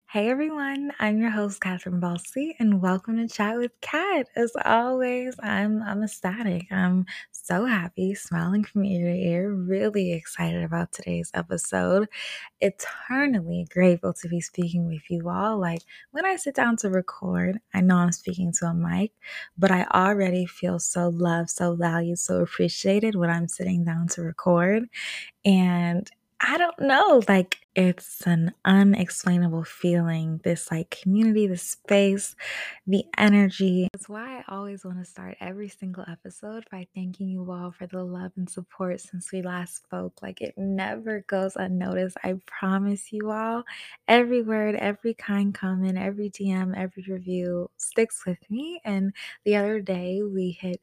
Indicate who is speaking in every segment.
Speaker 1: Hey everyone, I'm your host Catherine Balsey, and welcome to Chat with Kat. As always, I'm ecstatic. I'm so happy, smiling from ear to ear, really excited about today's episode. Eternally grateful to be speaking with you all. Like when I sit down to record, I know I'm speaking to a mic, but I already feel so loved, so valued, so appreciated when I'm sitting down to record. And I don't know, like it's an unexplainable feeling, this like community, the space, the energy. That's why I always want to start every single episode by thanking you all for the love and support since we last spoke. Like it never goes unnoticed. I promise you all, every word, every kind comment, every DM, every review sticks with me. And the other day we hit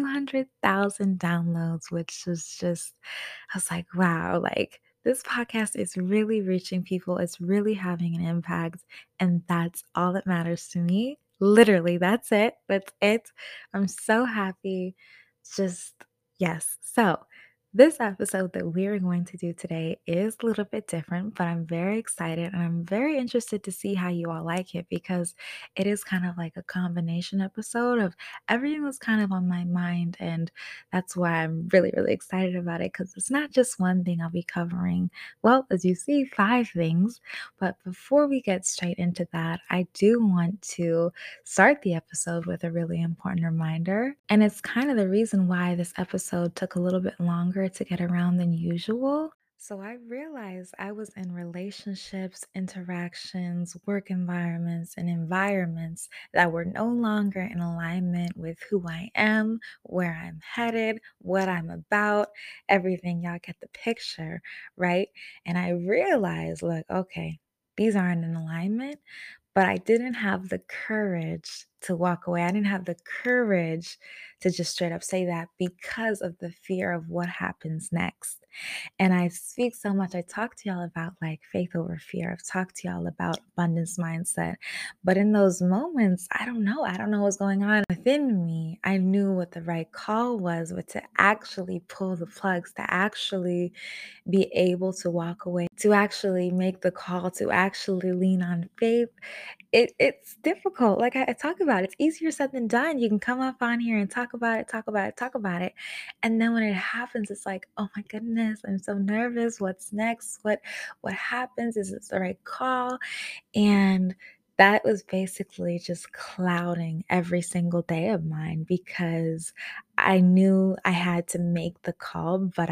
Speaker 1: 200,000 downloads, which was just, I was like, wow, like this podcast is really reaching people. It's really having an impact. And that's all that matters to me. Literally, that's it. That's it. I'm so happy. Just, yes. So, this episode that we're going to do today is a little bit different, but I'm very excited and I'm very interested to see how you all like it because it is kind of like a combination episode of everything that's kind of on my mind. And that's why I'm really, really excited about it because it's not just one thing I'll be covering. Well, as you see, 5 things. But before we get straight into that, I do want to start the episode with a really important reminder. And it's kind of the reason why this episode took a little bit longer to get around than usual. So I realized I was in relationships, interactions, work environments, and environments that were no longer in alignment with who I am, where I'm headed, what I'm about, everything. Y'all get the picture, right? And I realized, look, okay, these aren't in alignment, but I didn't have the courage to walk away. I didn't have the courage to just straight up say that because of the fear of what happens next. And I speak so much. I talk to y'all about like faith over fear. I've talked to y'all about abundance mindset. But in those moments, I don't know. I don't know what's going on within me. I knew what the right call was, but to actually pull the plugs, to actually be able to walk away, to actually make the call, to actually lean on faith, it's difficult. Like I talk about, it's easier said than done. You can come up on here and talk about it, talk about it, talk about it. And then when it happens, it's like, oh my goodness, I'm so nervous. What's next? What happens? Is this the right call? And that was basically just clouding every single day of mine because I knew I had to make the call, but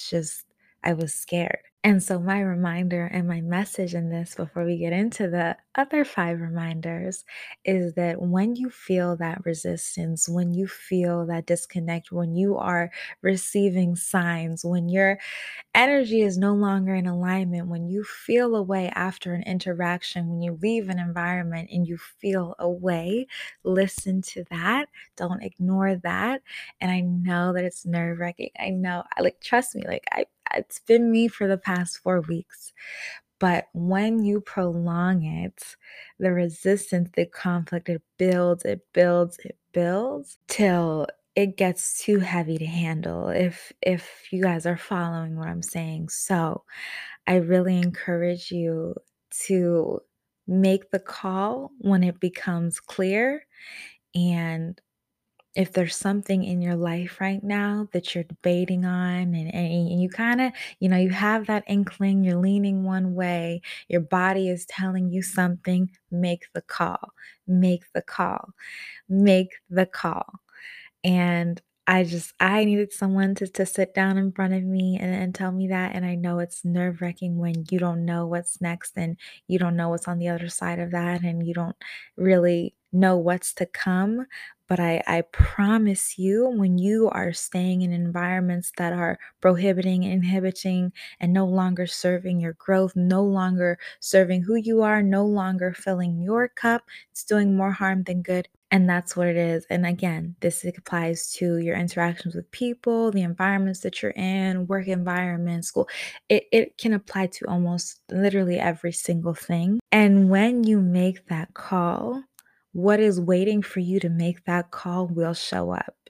Speaker 1: I was scared. And so, my reminder and my message in this before we get into the other 5 reminders is that when you feel that resistance, when you feel that disconnect, when you are receiving signs, when your energy is no longer in alignment, when you feel a way after an interaction, when you leave an environment and you feel a way, listen to that. Don't ignore that. And I know that it's nerve wracking. I know, like, trust me, it's been me for the past 4 weeks. But when you prolong it, the resistance, the conflict, it builds, it builds till it gets too heavy to handle if you guys are following what I'm saying. So, I really encourage you to make the call when it becomes clear, and if there's something in your life right now that you're debating on and you kind of, you have that inkling, you're leaning one way, your body is telling you something, make the call, make the call, make the call. And I needed someone to sit down in front of me and tell me that. And I know it's nerve wracking when you don't know what's next and you don't know what's on the other side of that and you don't really know what's to come. But I promise you, when you are staying in environments that are prohibiting, inhibiting, and no longer serving your growth, no longer serving who you are, no longer filling your cup, it's doing more harm than good. And that's what it is. And again, this applies to your interactions with people, the environments that you're in, work environment, school. It can apply to almost literally every single thing. And when you make that call, what is waiting for you to make that call will show up.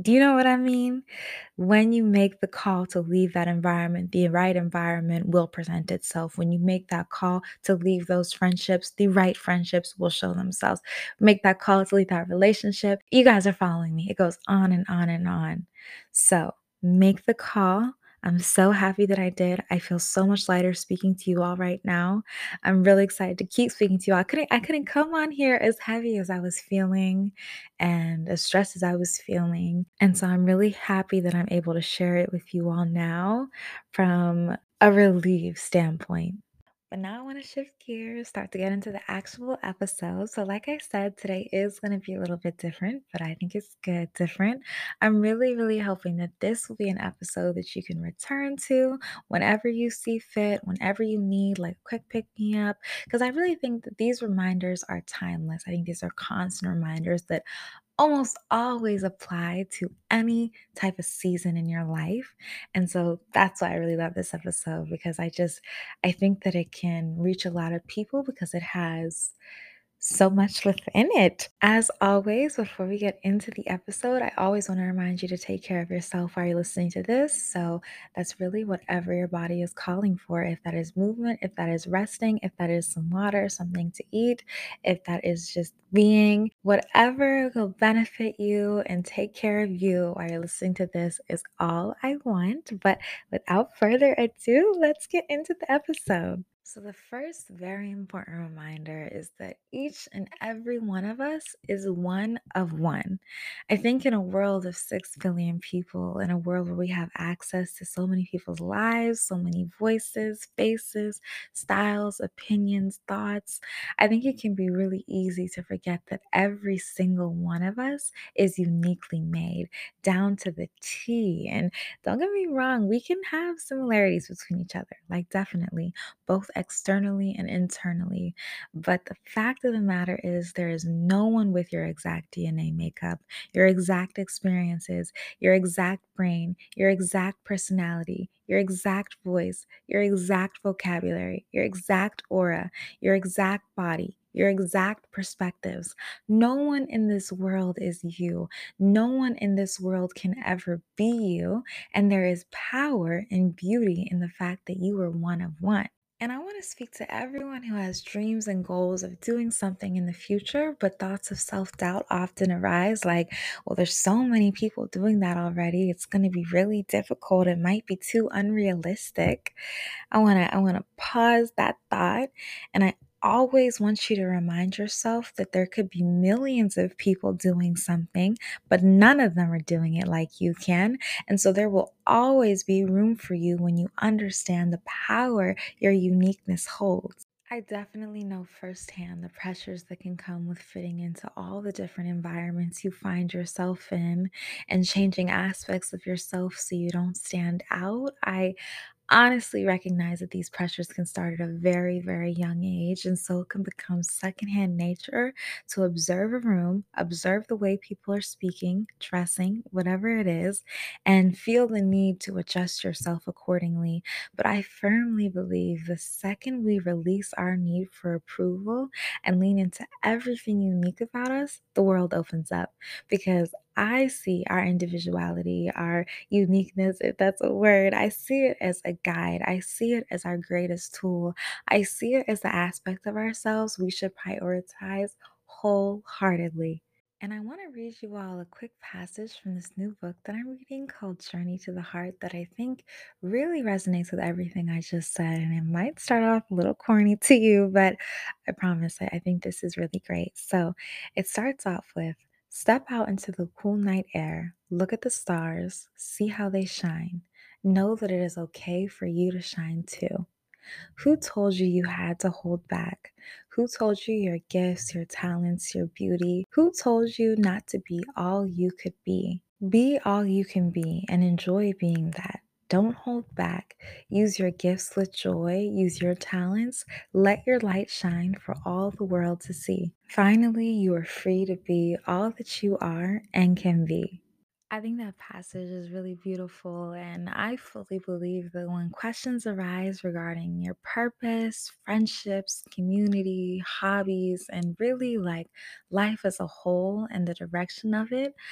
Speaker 1: Do you know what I mean? When you make the call to leave that environment, the right environment will present itself. When you make that call to leave those friendships, the right friendships will show themselves. Make that call to leave that relationship. You guys are following me. It goes on and on and on. So make the call. I'm so happy that I did. I feel so much lighter speaking to you all right now. I'm really excited to keep speaking to you. I couldn't come on here as heavy as I was feeling and as stressed as I was feeling. And so I'm really happy that I'm able to share it with you all now from a relief standpoint. But now I want to shift gears, start to get into the actual episode. So, like I said, today is going to be a little bit different, but I think it's good different. I'm really, really hoping that this will be an episode that you can return to whenever you see fit, whenever you need like a quick pick me up. Because I really think that these reminders are timeless. I think these are constant reminders that almost always apply to any type of season in your life. And so that's why I really love this episode because I think that it can reach a lot of people because it has so much within it. As always, before we get into the episode, I always want to remind you to take care of yourself while you're listening to this. So that's really whatever your body is calling for. If that is movement, if that is resting, if that is some water, something to eat, if that is just being, whatever will benefit you and take care of you while you're listening to this is all I want. But without further ado, let's get into the episode. So, the first very important reminder is that each and every one of us is one of one. I think in a world of 6 billion people, in a world where we have access to so many people's lives, so many voices, faces, styles, opinions, thoughts, I think it can be really easy to forget that every single one of us is uniquely made down to the T. And don't get me wrong, we can have similarities between each other, like definitely both externally and internally. But the fact of the matter is, there is no one with your exact DNA makeup, your exact experiences, your exact brain, your exact personality, your exact voice, your exact vocabulary, your exact aura, your exact body. Your exact perspectives. No one in this world is you. No one in this world can ever be you. And there is power and beauty in the fact that you are one of one. And I want to speak to everyone who has dreams and goals of doing something in the future, but thoughts of self doubt often arise like, well, there's so many people doing that already. It's going to be really difficult. It might be too unrealistic. I want to pause that thought and I always want you to remind yourself that there could be millions of people doing something, but none of them are doing it like you can. And so there will always be room for you when you understand the power your uniqueness holds. I definitely know firsthand the pressures that can come with fitting into all the different environments you find yourself in and changing aspects of yourself so you don't stand out. I honestly recognize that these pressures can start at a very, very young age. And so it can become secondhand nature to observe a room, observe the way people are speaking, dressing, whatever it is, and feel the need to adjust yourself accordingly. But I firmly believe the second we release our need for approval and lean into everything unique about us, the world opens up because I see our individuality, our uniqueness, if that's a word. I see it as a guide. I see it as our greatest tool. I see it as the aspect of ourselves we should prioritize wholeheartedly. And I want to read you all a quick passage from this new book that I'm reading called Journey to the Heart that I think really resonates with everything I just said. And it might start off a little corny to you, but I promise I think this is really great. So it starts off with step out into the cool night air, look at the stars, see how they shine. Know that it is okay for you to shine too. Who told you you had to hold back? Who told you your gifts, your talents, your beauty? Who told you not to be all you could be? Be all you can be and enjoy being that. Don't hold back. Use your gifts with joy. Use your talents. Let your light shine for all the world to see. Finally, you are free to be all that you are and can be. I think that passage is really beautiful, and I fully believe that when questions arise regarding your purpose, friendships, community, hobbies, and really like life as a whole and the direction of it,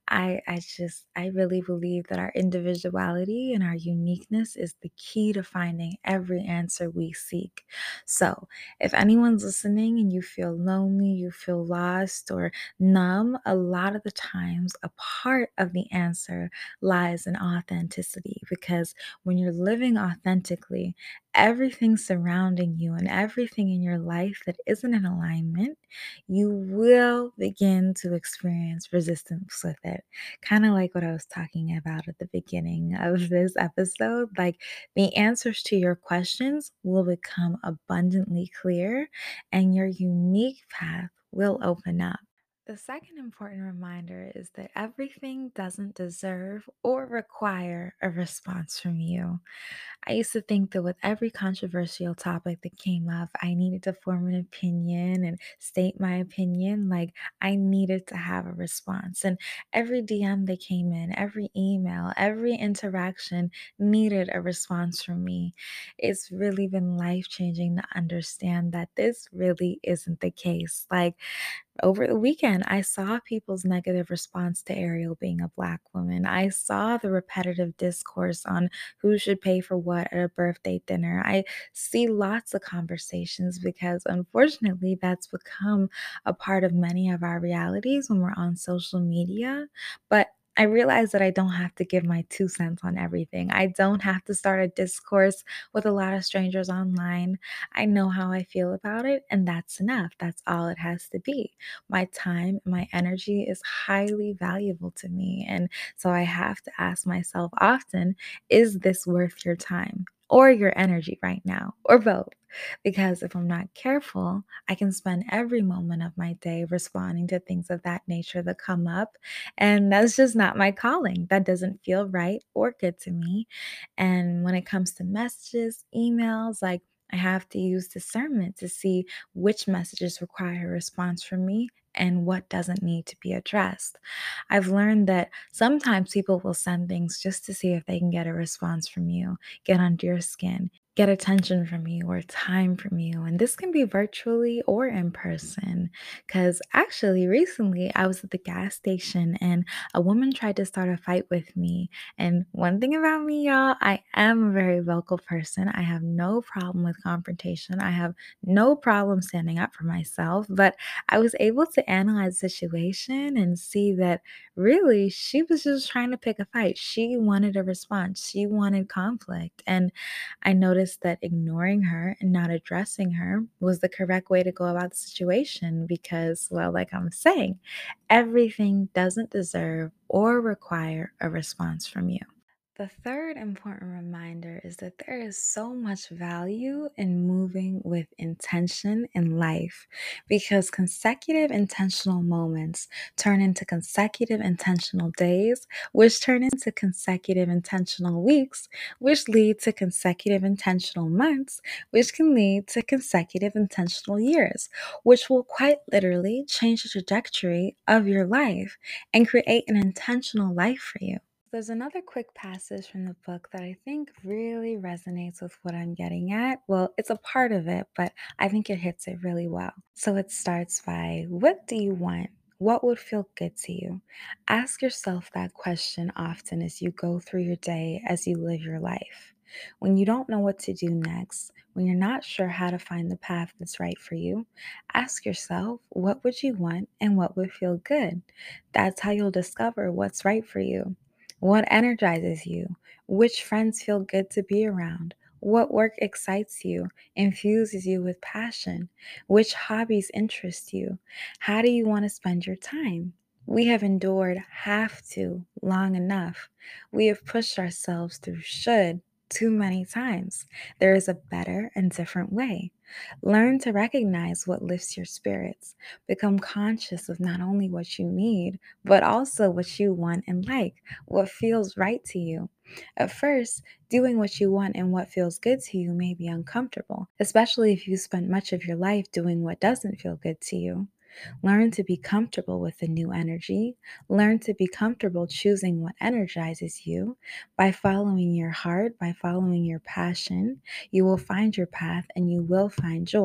Speaker 1: I really believe that our individuality and our uniqueness is the key to finding every answer we seek. So, if anyone's listening and you feel lonely, you feel lost or numb, a lot of the times a part of the answer lies in authenticity, because when you're living authentically, everything surrounding you and everything in your life that isn't in alignment, you will begin to experience resistance with it. Kind of like what I was talking about at the beginning of this episode. Like, the answers to your questions will become abundantly clear and your unique path will open up. The second important reminder is that everything doesn't deserve or require a response from you. I used to think that with every controversial topic that came up, I needed to form an opinion and state my opinion. Like, I needed to have a response. And every DM that came in, every email, every interaction needed a response from me. It's really been life changing to understand that this really isn't the case. Like, over the weekend, I saw people's negative response to Ariel being a Black woman. I saw the repetitive discourse on who should pay for what at a birthday dinner. I see lots of conversations because unfortunately, that's become a part of many of our realities when we're on social media. But I realize that I don't have to give my 2 cents on everything. I don't have to start a discourse with a lot of strangers online. I know how I feel about it, and that's enough. That's all it has to be. My time, my energy is highly valuable to me. And so I have to ask myself often, is this worth your time or your energy right now, or both? Because if I'm not careful, I can spend every moment of my day responding to things of that nature that come up. And that's just not my calling. That doesn't feel right or good to me. And when it comes to messages, emails, like, I have to use discernment to see which messages require a response from me and what doesn't need to be addressed. I've learned that sometimes people will send things just to see if they can get a response from you, get under your skin, get attention from you or time from you. And this can be virtually or in person. Because actually, recently I was at the gas station and a woman tried to start a fight with me. And one thing about me, y'all, I am a very vocal person. I have no problem with confrontation. I have no problem standing up for myself. But I was able to analyze the situation and see that really she was just trying to pick a fight. She wanted a response, she wanted conflict. And I noticed that ignoring her and not addressing her was the correct way to go about the situation because, well, like I'm saying, everything doesn't deserve or require a response from you. The third important reminder is that there is so much value in moving with intention in life because consecutive intentional moments turn into consecutive intentional days, which turn into consecutive intentional weeks, which lead to consecutive intentional months, which can lead to consecutive intentional years, which will quite literally change the trajectory of your life and create an intentional life for you. There's another quick passage from the book that I think really resonates with what I'm getting at. Well, it's a part of it, but I think it hits it really well. So it starts by, what do you want? What would feel good to you? Ask yourself that question often as you go through your day, as you live your life. When you don't know what to do next, when you're not sure how to find the path that's right for you, ask yourself, what would you want and what would feel good? That's how you'll discover what's right for you. What energizes you? Which friends feel good to be around? What work excites you, infuses you with passion? Which hobbies interest you? How do you want to spend your time? We have endured have to long enough. We have pushed ourselves through should too many times. There is a better and different way. Learn to recognize what lifts your spirits. Become conscious of not only what you need, but also what you want and like, what feels right to you. At first, doing what you want and what feels good to you may be uncomfortable, especially if you spent much of your life doing what doesn't feel good to you. Learn to be comfortable with the new energy. Learn to be comfortable choosing what energizes you. By following your heart, by following your passion, you will find your path and you will find joy.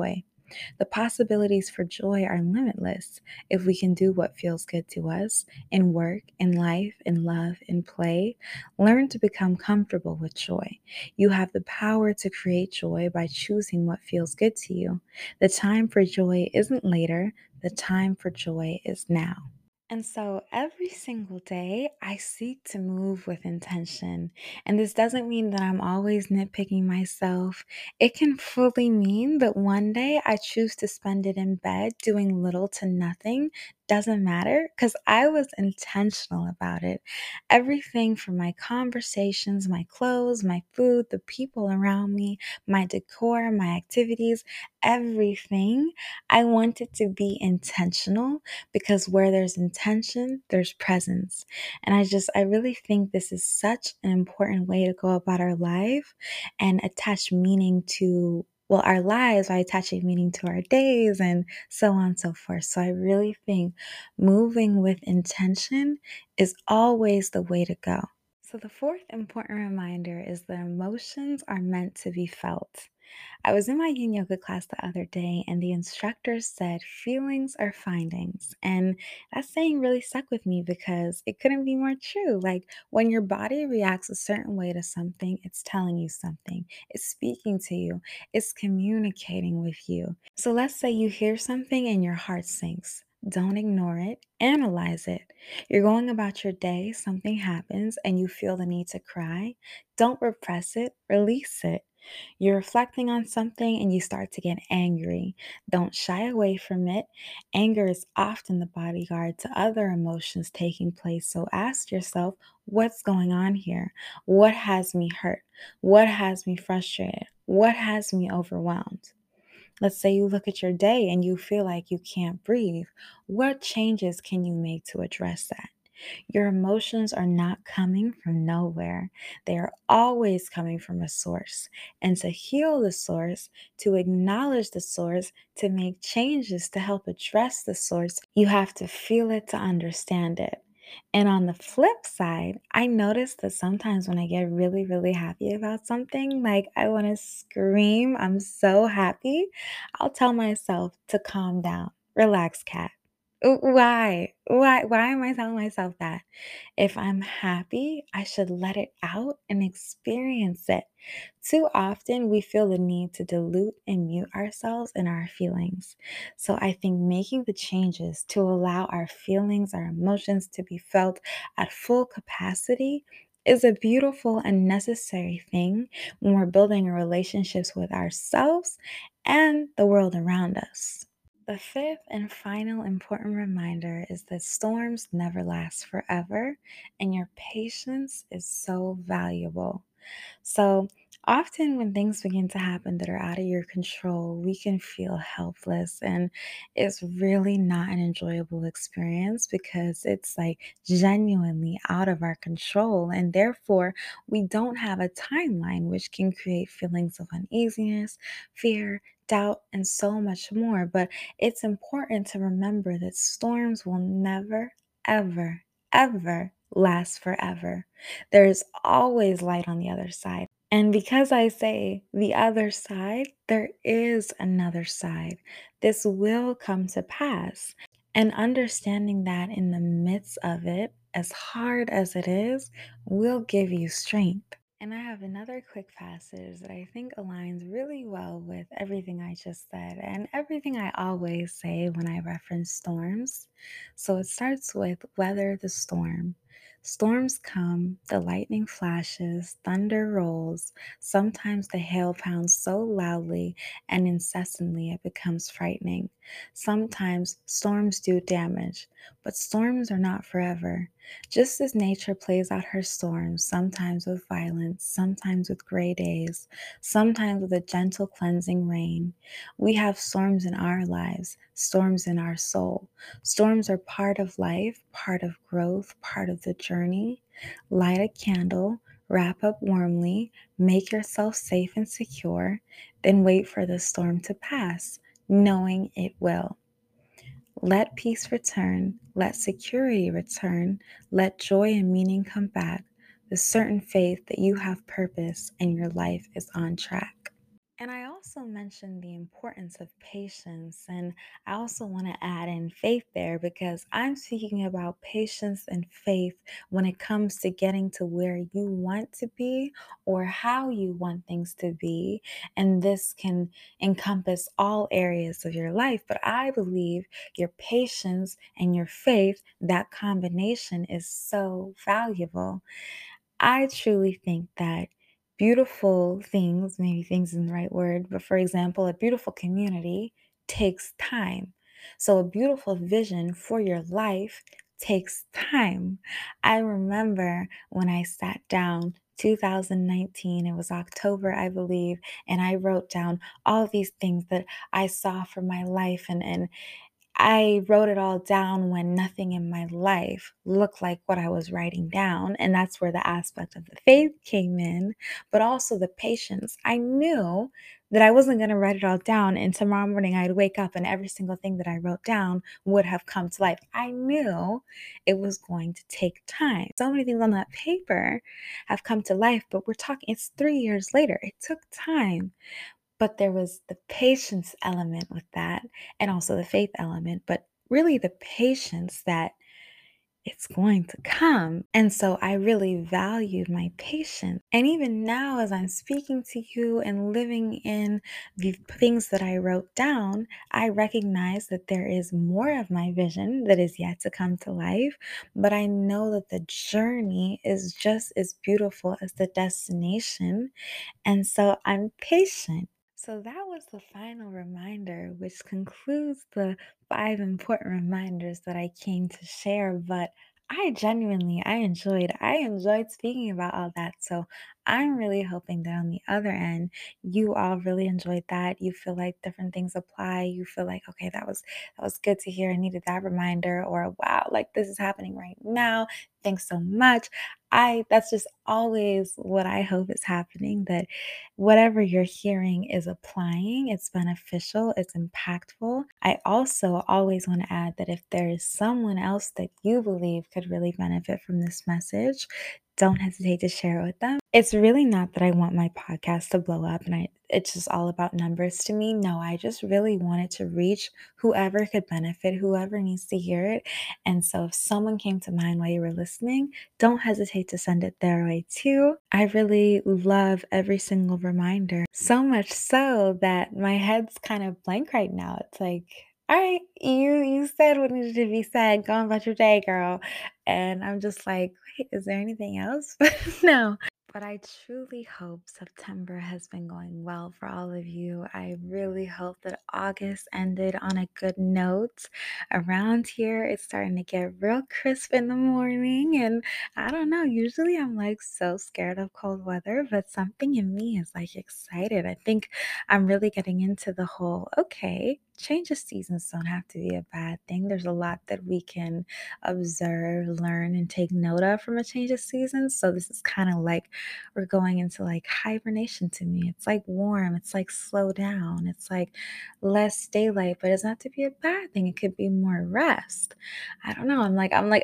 Speaker 1: The possibilities for joy are limitless if we can do what feels good to us in work, in life, in love, in play. Learn to become comfortable with joy. You have the power to create joy by choosing what feels good to you. The time for joy isn't later, the time for joy is now. And so every single day, I seek to move with intention. And this doesn't mean that I'm always nitpicking myself. It can fully mean that one day I choose to spend it in bed doing little to nothing. Doesn't matter because I was intentional about it. Everything from my conversations, my clothes, my food, the people around me, my decor, my activities, everything, I wanted to be intentional because where there's intention, there's presence. And I really think this is such an important way to go about our life and attach meaning to, well, our lives by attaching meaning to our days and so on and so forth. So I really think moving with intention is always the way to go. So the fourth important reminder is that emotions are meant to be felt. I was in my yin yoga class the other day, and the instructor said, feelings are findings. And that saying really stuck with me because it couldn't be more true. Like when your body reacts a certain way to something, it's telling you something, it's speaking to you, it's communicating with you. So let's say you hear something and your heart sinks. Don't ignore it, analyze it. You're going about your day, something happens, and you feel the need to cry. Don't repress it, release it. You're reflecting on something and you start to get angry. Don't shy away from it. Anger is often the bodyguard to other emotions taking place. So ask yourself, what's going on here? What has me hurt? What has me frustrated? What has me overwhelmed? Let's say you look at your day and you feel like you can't breathe. What changes can you make to address that? Your emotions are not coming from nowhere. They are always coming from a source. And to heal the source, to acknowledge the source, to make changes to help address the source, you have to feel it to understand it. And on the flip side, I notice that sometimes when I get really, really happy about something, like I want to scream, I'm so happy, I'll tell myself to calm down, relax, cat. Why? Why am I telling myself that? If I'm happy, I should let it out and experience it. Too often, we feel the need to dilute and mute ourselves and our feelings. So, I think making the changes to allow our feelings, our emotions to be felt at full capacity is a beautiful and necessary thing when we're building relationships with ourselves and the world around us. The fifth and final important reminder is that storms never last forever, and your patience is so valuable. So, often when things begin to happen that are out of your control, we can feel helpless, and it's really not an enjoyable experience because it's like genuinely out of our control. And therefore, we don't have a timeline, which can create feelings of uneasiness, fear, doubt, and so much more. But it's important to remember that storms will never, ever, ever last forever. There is always light on the other side. And because I say the other side, there is another side. This will come to pass. And understanding that in the midst of it, as hard as it is, will give you strength. And I have another quick passage that I think aligns really well with everything I just said and everything I always say when I reference storms. So it starts with weather the storm. Storms come, the lightning flashes, thunder rolls. Sometimes the hail pounds so loudly and incessantly it becomes frightening. Sometimes storms do damage, but storms are not forever. Just as nature plays out her storms, sometimes with violence, sometimes with gray days, sometimes with a gentle cleansing rain, we have storms in our lives, storms in our soul. Storms are part of life, part of growth, part of the journey. Light a candle, wrap up warmly, make yourself safe and secure, then wait for the storm to pass, knowing it will. Let peace return, let security return, let joy and meaning come back, the certain faith that you have purpose and your life is on track. And I also mentioned the importance of patience. And I also want to add in faith there because I'm speaking about patience and faith when it comes to getting to where you want to be or how you want things to be. And this can encompass all areas of your life. But I believe your patience and your faith, that combination is so valuable. I truly think that beautiful things, maybe things isn't the right word, but for example, a beautiful community takes time. So a beautiful vision for your life takes time. I remember when I sat down 2019, it was October, I believe, and I wrote down all these things that I saw for my life and I wrote it all down when nothing in my life looked like what I was writing down. And that's where the aspect of the faith came in, but also the patience. I knew that I wasn't going to write it all down. And tomorrow morning, I'd wake up and every single thing that I wrote down would have come to life. I knew it was going to take time. So many things on that paper have come to life, but we're talking, it's 3 years later. It took time. But there was the patience element with that and also the faith element, but really the patience that it's going to come. And so I really valued my patience. And even now, as I'm speaking to you and living in the things that I wrote down, I recognize that there is more of my vision that is yet to come to life. But I know that the journey is just as beautiful as the destination. And so I'm patient. So that was the final reminder, which concludes the 5 important reminders that I came to share. But I enjoyed speaking about all that. So I'm really hoping that on the other end, you all really enjoyed that. You feel like different things apply. You feel like, okay, that was good to hear. I needed that reminder, or wow, like this is happening right now. Thanks so much. That's just always what I hope is happening, that whatever you're hearing is applying, it's beneficial, it's impactful. I also always want to add that if there is someone else that you believe could really benefit from this message, don't hesitate to share it with them. It's really not that I want my podcast to blow up and it's just all about numbers to me. No, I just really want it to reach whoever could benefit, whoever needs to hear it. And so if someone came to mind while you were listening, don't hesitate to send it their way too. I really love every single reminder, so much so that my head's kind of blank right now. It's like, all right, you said what needed to be said. Go on about your day, girl. And I'm just like, wait, is there anything else? But no. But I truly hope September has been going well for all of you. I really hope that August ended on a good note. Around here, it's starting to get real crisp in the morning. And I don't know, usually I'm like so scared of cold weather, but something in me is like excited. I think I'm really getting into the whole, okay, change of seasons don't have to be a bad thing. There's a lot that we can observe, learn, and take note of from a change of seasons. So this is kind of like we're going into like hibernation to me. It's like warm, it's like slow down, it's like less daylight, but it's not to be a bad thing. It could be more rest. I don't know. I'm like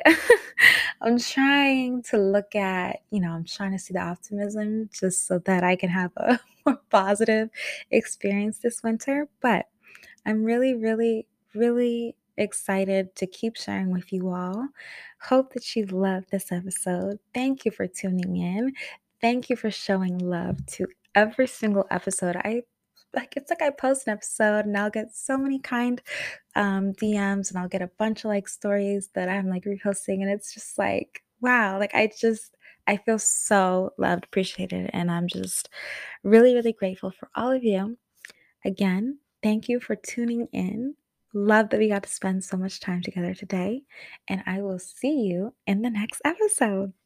Speaker 1: I'm trying to look at, I'm trying to see the optimism just so that I can have a more positive experience this winter. But I'm really, really, really excited to keep sharing with you all. Hope that you loved this episode. Thank you for tuning in. Thank you for showing love to every single episode. It's like I post an episode and I'll get so many kind DMs, and I'll get a bunch of like stories that I'm like reposting, and it's just like wow, like I feel so loved, appreciated, and I'm just really, really grateful for all of you. Again, thank you for tuning in. Love that we got to spend so much time together today, and I will see you in the next episode.